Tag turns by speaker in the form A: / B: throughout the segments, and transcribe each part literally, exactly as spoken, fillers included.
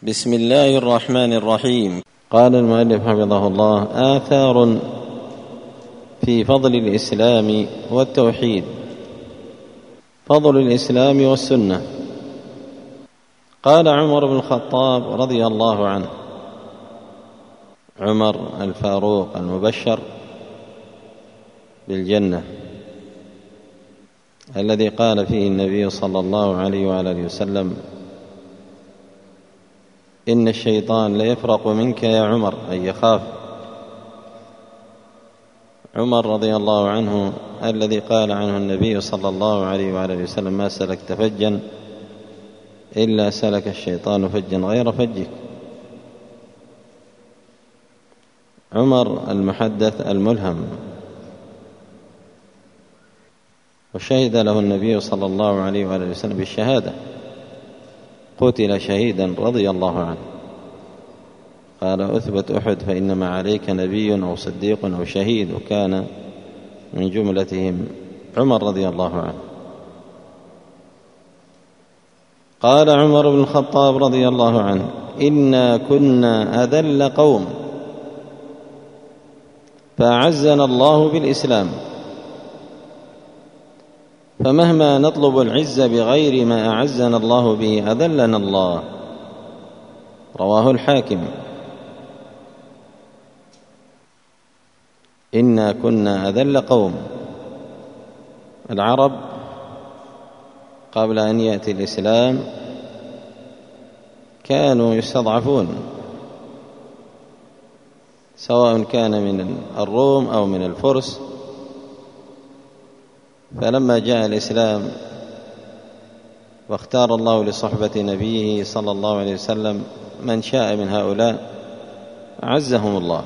A: بسم الله الرحمن الرحيم. قال المؤلف حفظه الله: آثار في فضل الإسلام والتوحيد. فضل الإسلام والسنة. قال عمر بن الخطاب رضي الله عنه، عمر الفاروق المبشر بالجنة، الذي قال فيه النبي صلى الله عليه وآله وسلم: إن الشيطان ليفرق منك يا عمر، أي يخاف. عمر رضي الله عنه الذي قال عنه النبي صلى الله عليه وآله وسلم: ما سلكت فجا إلا سلك الشيطان فجا غير فجك. عمر المحدث الملهم، وشهد له النبي صلى الله عليه وآله وسلم بالشهادة، قتل شهيدا رضي الله عنه. قال: أثبت أحد فإنما عليك نبي أو صديق أو شهيد، وكان من جملتهم عمر رضي الله عنه. قال عمر بن الخطاب رضي الله عنه: إنا كنا أذل قوم فأعزنا الله بالإسلام، فمهما نطلب العزة بغير ما أعزنا الله به أذلنا الله. رواه الحاكم. إنا كنا أذل قوم. العرب قبل أن يأتي الإسلام كانوا يستضعفون، سواء كان من الروم أو من الفرس. فلما جاء الإسلام واختار الله لصحبة نبيه صلى الله عليه وسلم من شاء من هؤلاء أعزهم الله.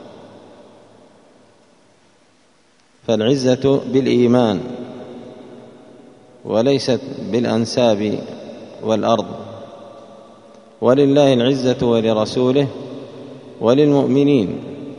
A: فالعزة بالإيمان وليست بالأنساب والأرض. ولله العزة ولرسوله وللمؤمنين.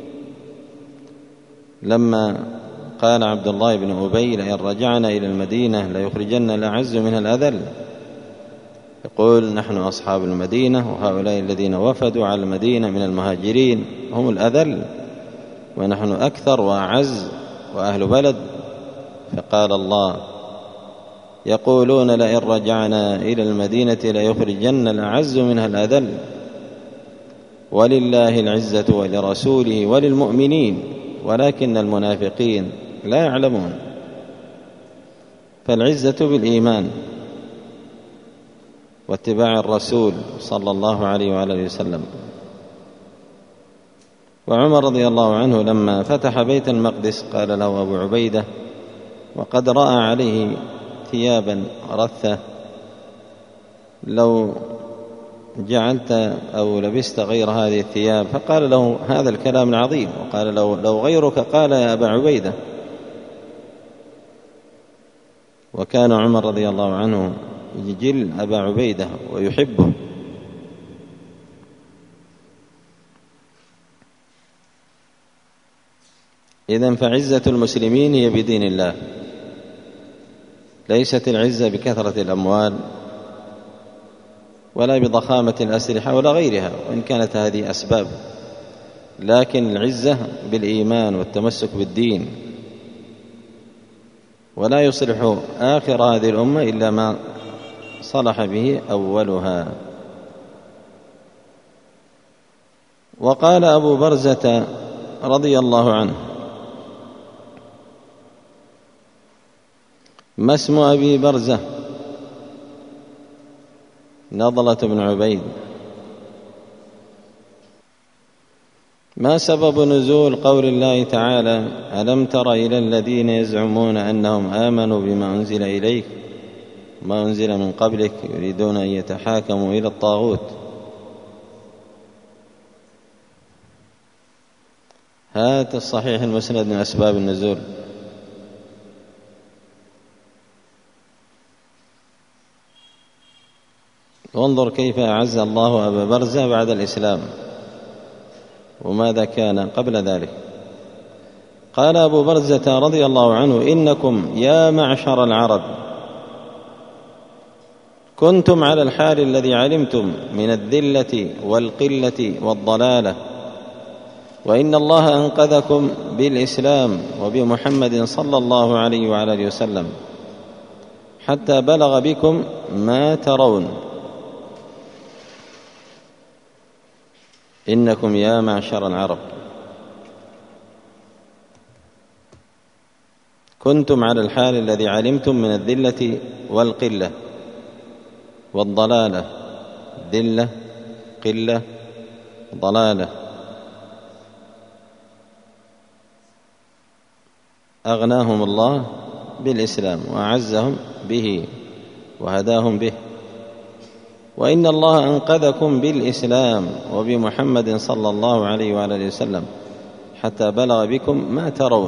A: لما قال عبد الله بن أبي: لئن رجعنا إلى المدينة ليخرجن الأعز منها الأذل، يقول: نحن أصحاب المدينة، وهؤلاء الذين وفدوا على المدينة من المهاجرين هم الأذل، ونحن أكثر وأعز وأهل بلد. فقال الله: يقولون لئن رجعنا إلى المدينة ليخرجن الأعز منها الأذل، ولله العزة ولرسوله وللمؤمنين ولكن المنافقين لا يعلمون. فالعزة بالإيمان واتباع الرسول صلى الله عليه وآله وسلم. وعمر رضي الله عنه لما فتح بيت المقدس قال له أبو عبيدة، وقد رأى عليه ثيابا رثة: لو جعلت أو لبست غير هذه الثياب. فقال له هذا الكلام العظيم، وقال له: لو غيرك قال يا أبا عبيدة. وكان عمر رضي الله عنه يجل أبا عبيدة ويحبه. إذن فعزة المسلمين هي بدين الله، ليست العزة بكثرة الأموال ولا بضخامة الأسلحة ولا غيرها، وإن كانت هذه أسباب، لكن العزة بالإيمان والتمسك بالدين. ولا يصلح آخر هذه الأمة إلا ما صلح به أولها. وقال أبو برزة رضي الله عنه: ما اسم أبي برزة؟ نضلة بن عبيد. ما سبب نزول قول الله تعالى: ألم تر إلى الذين يزعمون أنهم آمنوا بما أنزل إليك ما أنزل من قبلك يريدون أن يتحاكموا إلى الطاغوت؟ هات الصحيح المسند من أسباب النزول. وانظر كيف أعز الله أبا برزة بعد الإسلام، وماذا كان قبل ذلك. قال أبو برزة رضي الله عنه: إنكم يا معشر العرب كنتم على الحال الذي علمتم من الذلة والقلة والضلالة، وإن الله أنقذكم بالإسلام وبمحمد صلى الله عليه وعلى آله وسلم حتى بلغ بكم ما ترون. إنكم يا معشر العرب كنتم على الحال الذي علمتم من الذلة والقلة والضلالة، ذلة قلة ضلالة. أغناهم الله بالإسلام وأعزهم به وهداهم به، وإن الله أنقذكم بالإسلام وبمحمد صلى الله عليه وعلى آله وسلم حتى بلغ بكم ما ترون،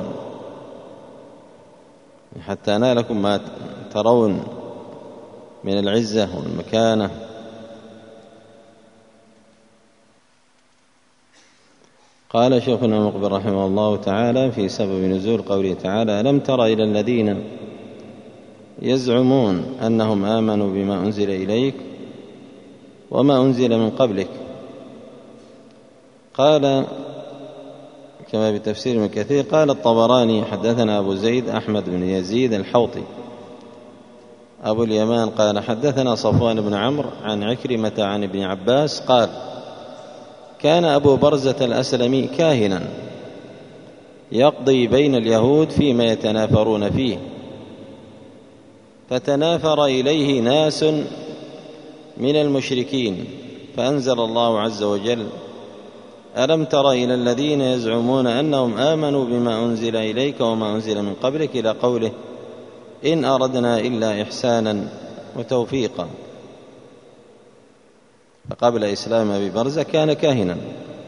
A: حتى نالكم ما ترون من العزة والمكانة. قال شيخنا مقبل رحمه الله تعالى في سبب نزول قوله تعالى: ألم تر إلى الذين يزعمون أنهم آمنوا بما أنزل إليك وما أنزل من قبلك. قال كما بتفسير من كثير، قال الطبراني: حدثنا أبو زيد أحمد بن يزيد الحوطي. أبو اليمان قال: حدثنا صفوان بن عمرو عن عكرمة عن ابن عباس قال: كان أبو برزة الأسلمي كاهنا يقضي بين اليهود فيما يتنافرون فيه، فتنافر إليه ناس من المشركين، فأنزل الله عز وجل: ألم تر إلى الذين يزعمون أنهم آمنوا بما أنزل إليك وما أنزل من قبلك، إلى قوله: إن أردنا إلا إحسانا وتوفيقا. فقبل إسلام أبي برزة كان كاهنا،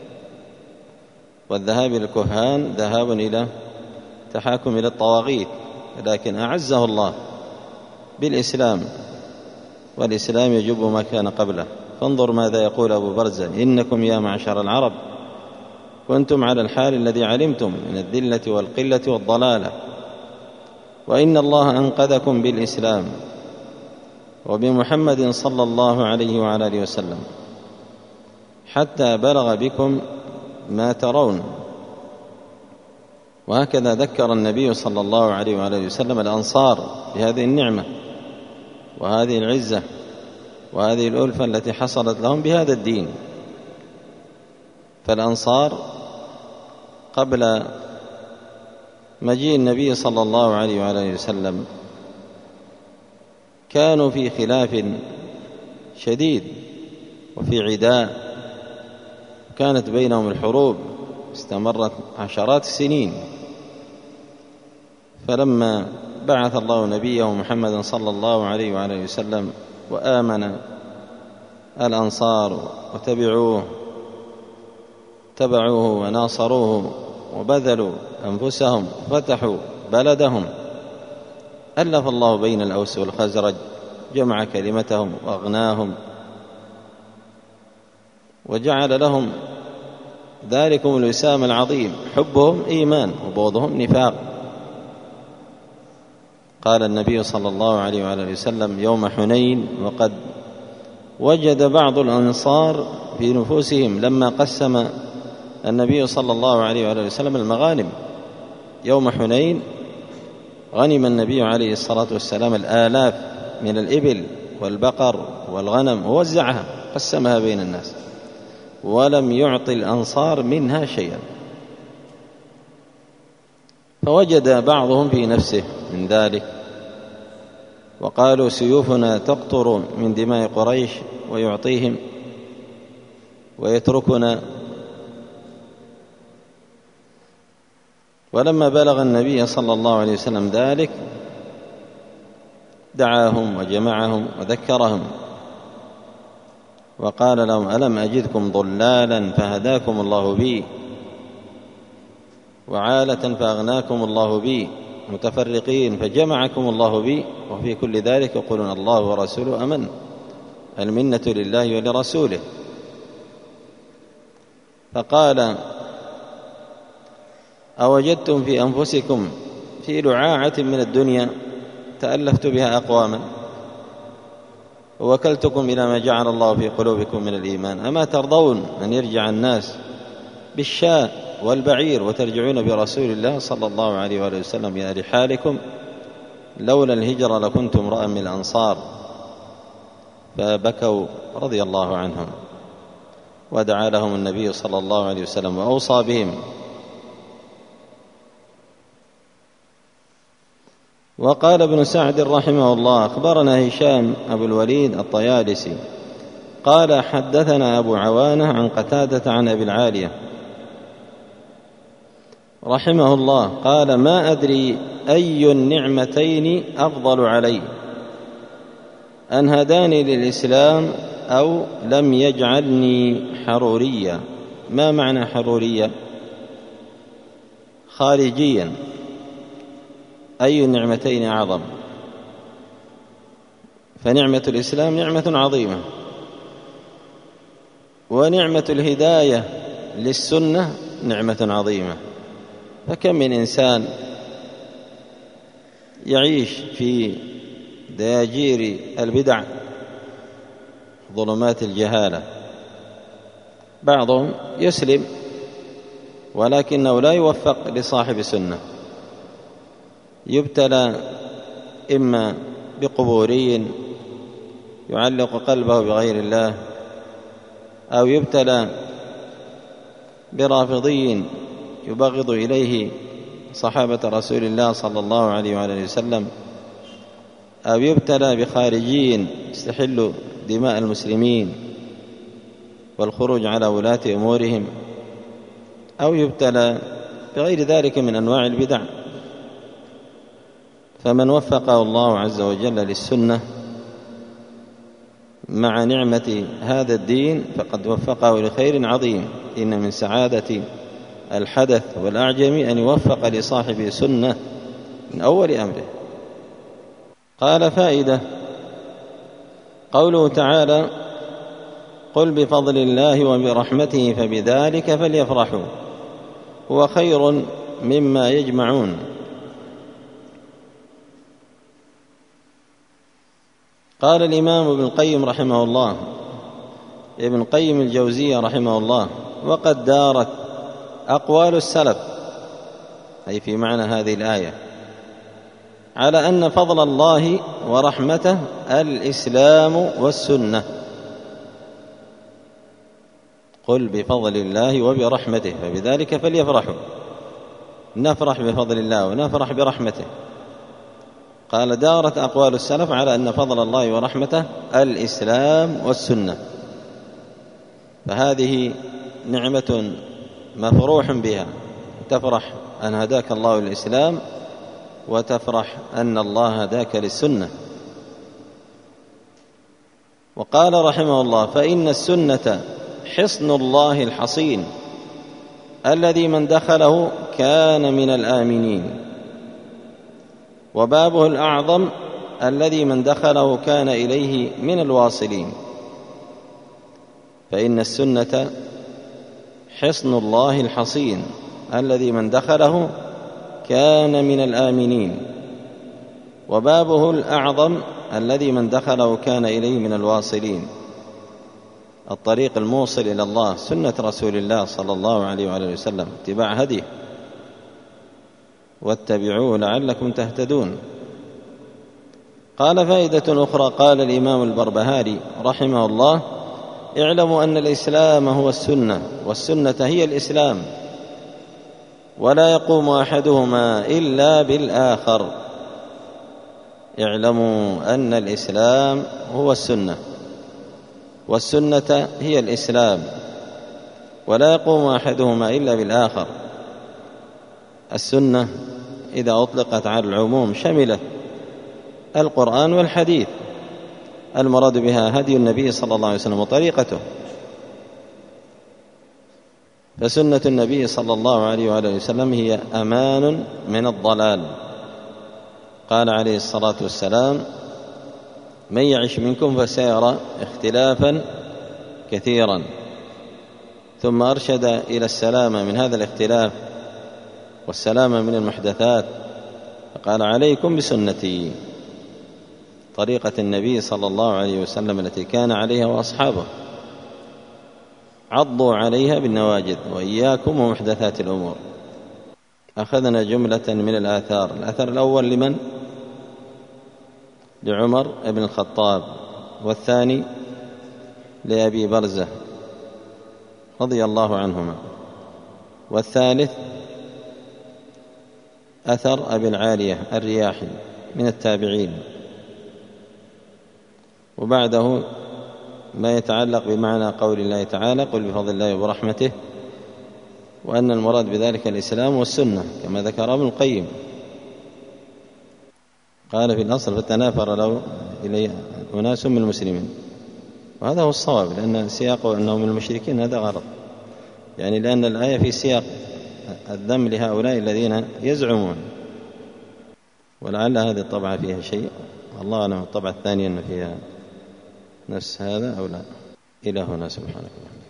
A: والذهاب إلى الكهان ذهاب إلى تحاكم إلى الطواغيت، لكن أعزه الله بالإسلام، والإسلام يجب ما كان قبله. فانظر ماذا يقول أبو برزة: إنكم يا معشر العرب كنتم على الحال الذي علمتم من الذلة والقلة والضلالة، وإن الله أنقذكم بالإسلام وبمحمد صلى الله عليه وعلى آله وسلم حتى بلغ بكم ما ترون. وهكذا ذكر النبي صلى الله عليه وعلى آله وسلم الأنصار بهذه النعمة وهذه العزة وهذه الألفة التي حصلت لهم بهذا الدين. فالأنصار قبل مجيء النبي صلى الله عليه وعلى آله وسلم كانوا في خلاف شديد وفي عداء، كانت بينهم الحروب استمرت عشرات السنين. فلما بعث الله نبيه محمدا صلى الله عليه وعلى آله وسلم وآمن الأنصار وتبعوه تبعوه وناصروه وبذلوا أنفسهم وفتحوا بلدهم، ألف الله بين الأوس والخزرج، جمع كلمتهم وأغناهم، وجعل لهم ذلكم الوسام العظيم: حبهم إيمان وبغضهم نفاق. قال النبي صلى الله عليه وآله وسلم يوم حنين: وقد وجد بعض الأنصار في نفوسهم لما قسم النبي صلى الله عليه وآله وسلم المغانم يوم حنين، غنم النبي عليه الصلاة والسلام الآلاف من الإبل والبقر والغنم ووزعها، قسمها بين الناس، ولم يعطي الأنصار منها شيئا. فوجد بعضهم في نفسه من ذلك، وقالوا: سيوفنا تقطر من دماء قريش ويعطيهم ويتركنا. ولما بلغ النبي صلى الله عليه وسلم ذلك دعاهم وجمعهم وذكرهم وقال لهم: ألم أجدكم ضلالا فهداكم الله بي، وعالة فأغناكم الله بي، متفرقين فجمعكم الله بي، وفي كل ذلك يقولون الله ورسوله أمن، المنة لله ولرسوله. فقال: أوجدتم في أنفسكم في لعاعة من الدنيا تألفت بها أقواما، ووكلتكم إلى ما جعل الله في قلوبكم من الإيمان، أما ترضون أن يرجع الناس بالشاة والبعير وترجعون برسول الله صلى الله عليه وآله وسلم إلى رحالكم؟ لولا الهجرة لكنت امرأ من الأنصار. فبكوا رضي الله عنهم، ودعا لهم النبي صلى الله عليه وسلم وأوصى بهم. وقال ابن سعد رحمه الله: أخبرنا هشام أبو الوليد الطيالسي قال: حدثنا أبو عوانة عن قتادة عن أبي العالية رحمه الله قال: ما أدري أي النعمتين أفضل علي، أن هداني للإسلام أو لم يجعلني حروريا. ما معنى حروريا؟ خارجيا. أي النعمتين أعظم؟ فنعمة الإسلام نعمة عظيمة، ونعمة الهداية للسنة نعمة عظيمة. فكم من إنسان يعيش في دياجير البدع ظلمات الجهالة، بعضهم يسلم ولكنه لا يوفق لصاحب سنة، يبتلى إما بقبوري يعلق قلبه بغير الله، أو يبتلى برافضي يبغض إليه صحابة رسول الله صلى الله عليه وآله وسلم، أو يبتلى بخارجين يستحل دماء المسلمين والخروج على ولاة أمورهم، أو يبتلى بغير ذلك من أنواع البدع. فمن وفقه الله عز وجل للسنة مع نعمة هذا الدين فقد وفقه لخير عظيم. إن من سعادة الحدث والأعجم أن يوفق لصاحب سنة من أول أمره. قال: فائدة: قوله تعالى: قل بفضل الله وبرحمته فبذلك فليفرحوا هو خير مما يجمعون. قال الإمام ابن القيم رحمه الله ابن قيم الجوزية رحمه الله: وقد دارت أقوال السلف، أي في معنى هذه الآية، على أن فضل الله ورحمته الإسلام والسنة. قل بفضل الله وبرحمته فبذلك فليفرحوا، نفرح بفضل الله ونفرح برحمته. قال: دارت أقوال السلف على أن فضل الله ورحمته الإسلام والسنة، فهذه نعمة مفروح بها، تفرح أن هداك الله للإسلام، وتفرح أن الله هداك للسنة. وقال رحمه الله: فإن السنة حصن الله الحصين الذي من دخله كان من الآمنين، وبابه الأعظم الذي من دخله كان إليه من الواصلين. فإن السنة حصن الله الحصين الذي من دخله كان من الآمنين، وبابه الأعظم الذي من دخله كان إليه من الواصلين. الطريق الموصل إلى الله سنة رسول الله صلى الله عليه وآله وسلم، اتباع هديه، واتبعوه لعلكم تهتدون. قال: فائدة أخرى. قال الإمام البربهاري رحمه الله: اعلموا أن الإسلام هو السنة، والسنة هي الإسلام، ولا يقوم أحدهما إلا بالآخر. اعلموا أن الإسلام هو السنة، والسنة هي الإسلام، ولا يقوم أحدهما إلا بالآخر. السنة إذا أطلقت على العموم شملت القرآن والحديث، المراد بها هدي النبي صلى الله عليه وسلم وطريقته. فسنة النبي صلى الله عليه وآله وسلم هي أمان من الضلال. قال عليه الصلاة والسلام: من يعش منكم فسيرى اختلافا كثيرا. ثم أرشد إلى السلامة من هذا الاختلاف والسلامة من المحدثات، فقال: عليكم بسنتي. طريقة النبي صلى الله عليه وسلم التي كان عليها وأصحابه، عضوا عليها بالنواجذ، وإياكم ومحدثات الأمور. أخذنا جملة من الآثار. الأثر الأول لمن؟ لعمر بن الخطاب، والثاني لأبي برزة رضي الله عنهما، والثالث أثر أبي العالية الرياحي من التابعين، وبعده ما يتعلق بمعنى قول الله تعالى: قل بفضل الله وبرحمته، وأن المراد بذلك الإسلام والسنة كما ذكر ابن القيم. قال في الأصل: فتنافر له إليه أناس من المسلمين، وهذا هو الصواب، لأن سياقه أنهم من المشركين هذا غلط، يعني لأن الآية في سياق الذم لهؤلاء الذين يزعمون، ولعل هذه الطبعة فيها شيء، الله أعلم الطبعة الثانية أن فيها نفس هذا أو لا. إلى هنا، سبحانك اللهم.